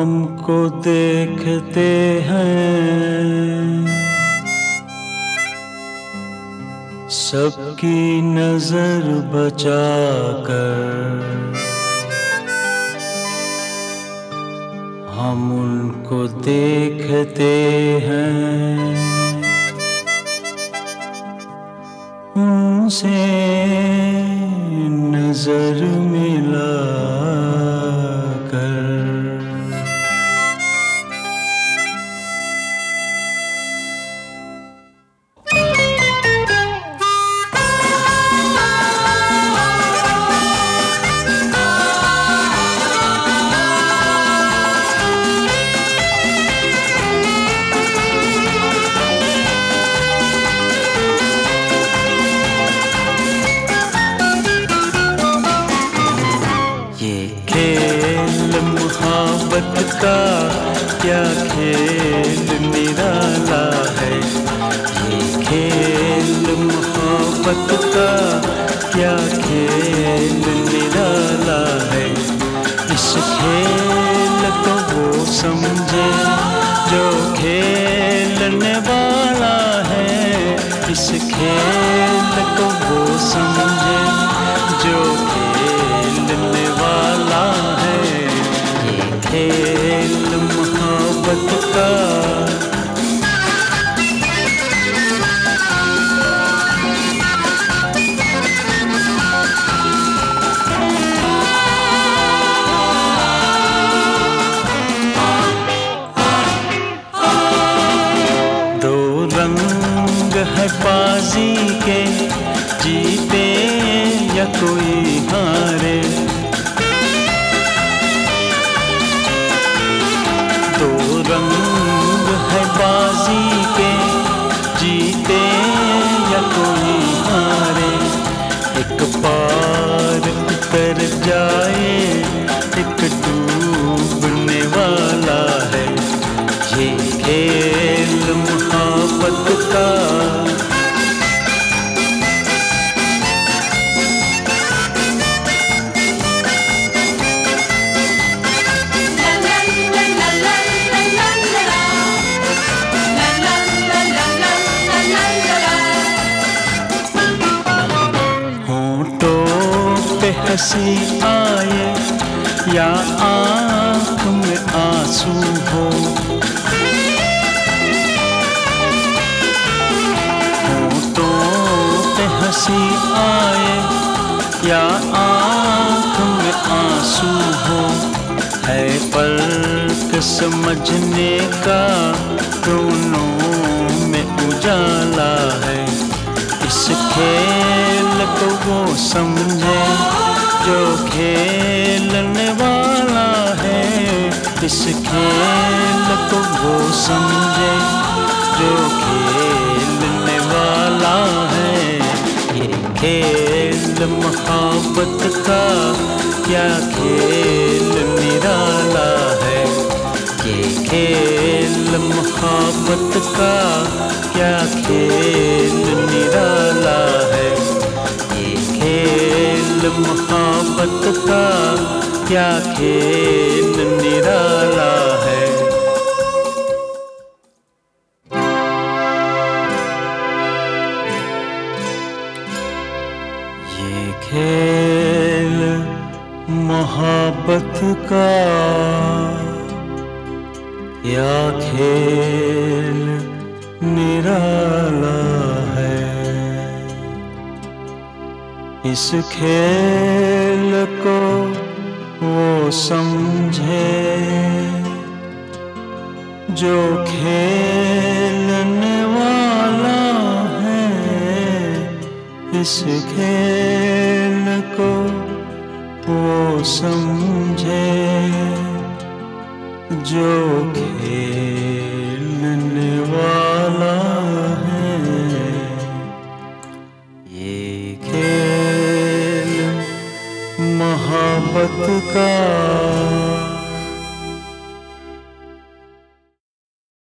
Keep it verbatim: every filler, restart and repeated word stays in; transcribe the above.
हमको देखते हैं सबकी नजर बचाकर, हम उनको देखते हैं उनसे नजर मिला कर। मोहब्बत का क्या खेल निराला है, ये खेल मोहब्बत का क्या खेल निराला है। इस खेल को वो समझे जो खेलने वाला है, इस खेल को वो समझे जो खेलने वाला है। खेल मोहब्बत का दो रंग है बाजी के, जीते या कोई हारे। रंग है बाजी के, जीते या कोई हारे। एक पार उतर जाए एक डूबने वाला है, ये खेल मोहब्बत का। हंसी आए या आँख में आंसू हो, होठों पे हंसी आए या आँख में आंसू हो। है फर्क समझने का, दोनों में उजाला है। इस खेल को वो समझे जो खेलने वाला है, इस खेल को वो समझे जो खेलने वाला है। ये खेल मोहब्बत का क्या खेल निराला है, ये खेल मोहब्बत का क्या खेल निराला है। ये खेल मोहब्बत का क्या खेल निराला है। ये खेल मोहब्बत का क्या खेल निराला है। इस खेल को वो समझे जो खेलने वाला है, इस खेल को वो समझे जो खेल